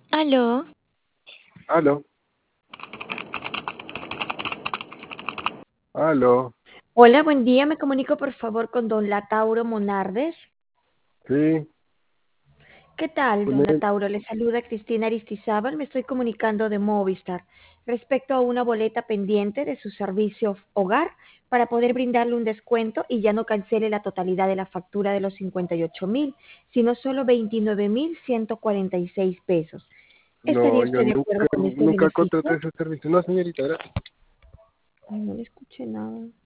Aló. Aló, aló, Hola, buen día. Me comunico por favor con don Latauro Monardes. sí, ¿Qué tal, con don él. Latauro? Le saluda Cristina Aristizábal. Me estoy comunicando de Movistar respecto a una boleta pendiente de su servicio hogar para poder brindarle un descuento y ya no cancele la totalidad de la factura de los 58.000, sino solo 29.146 pesos. ¿Estaría No, yo usted de acuerdo con este nunca contraté beneficio? ese servicio. No, señorita, gracias. Ay, no le escuché nada.